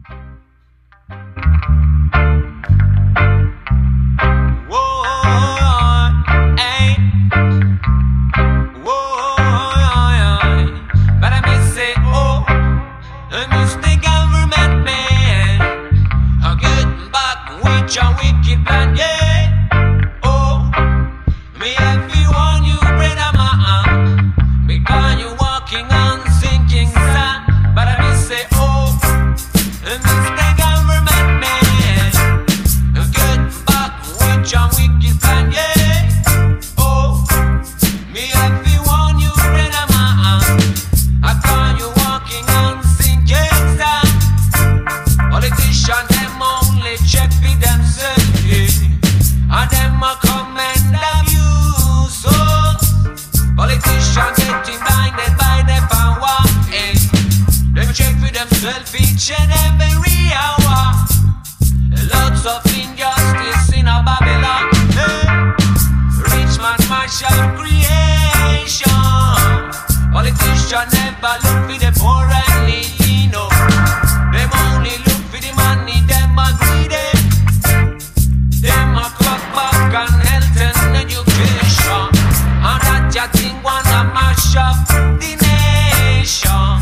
Your wicked plan, yeah. Oh, me happy want you, brother man, because you walking on sinking sand. But I say, oh, Mr. Government man, get back with your wicked plan, yeah. Oh, me happy want you, brother man, because you walking on sinking sand. Politicians them only check for themselves, yeah. And them a comment abuse, so politicians getting blinded by the power, eh. Them check for themselves each and every hour. Lots of injustice in a Babylon, eh. Rich man mash up creation. Politicians never look for the poor and needy, no. Them only look for the money, them a greedy. Them a cut back on health and education. And that ya thing wanna mash up the nation.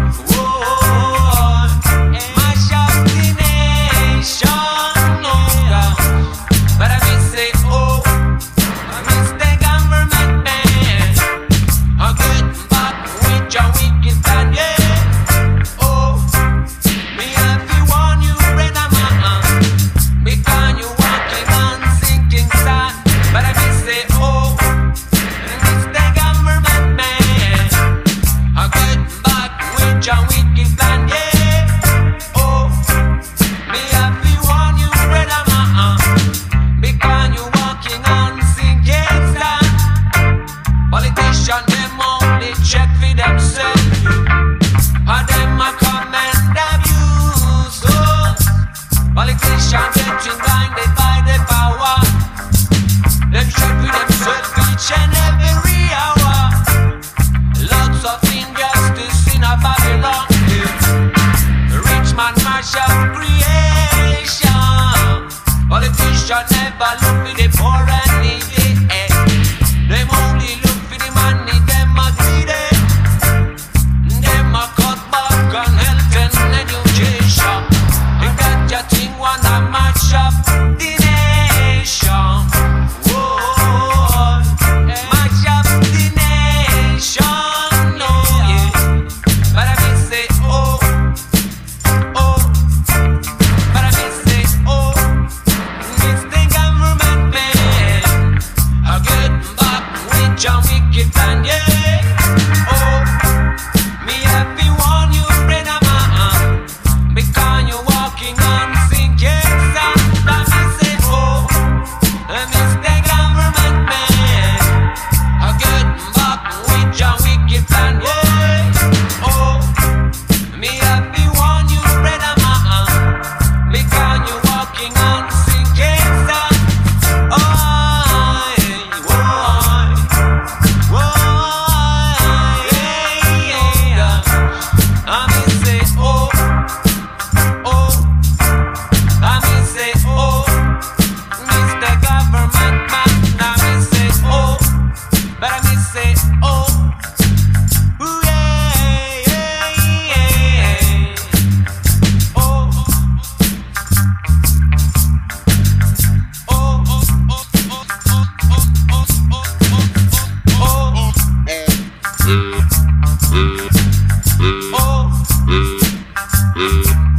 Whoa, mash up the nation, yeah. But I will say, oh, Mr. Government man, I get back with your wicked plan, yeah. Oh, me happy want you, brother man, because you walking on sinking sand. But I will say, oh, Mr. Government man, I get back with your wicked plan, yeah. Oh, me happy want you, brother man, because you walking on sinking sand. Politicians them only check for themselves, and them a comment abuse, oh. Politicians getting blinded by the power. Them check for themselves each and every hour. Lots of injustice in a Babylon, yeah. Rich man mash up creation. Politicians never look for the poor and needy, eh. Them only look for the money, them a greedy. Them a cut back on health and education. They got your thing wanna match up the nation. Whoa, match up the nation, no, yeah. But I will say, oh, oh. But I will say, oh, Mr. Government man, I get back with your wicked plan, yeah. Oh, me happy want you, brother man, because you walking on sinking sand. That me say, oh, Mr. Government man, I get back with your wicked plan, yeah. Oh, me happy want you, brother man, because you walking on sinking sand. Oh, yeah. I me say, oh, oh. I me say, oh, Mr. Government man. I me say, oh, but I me say, oh, ooh, yeah, yeah, yeah. Oh, oh, oh, oh, oh, oh, oh, oh, oh, oh.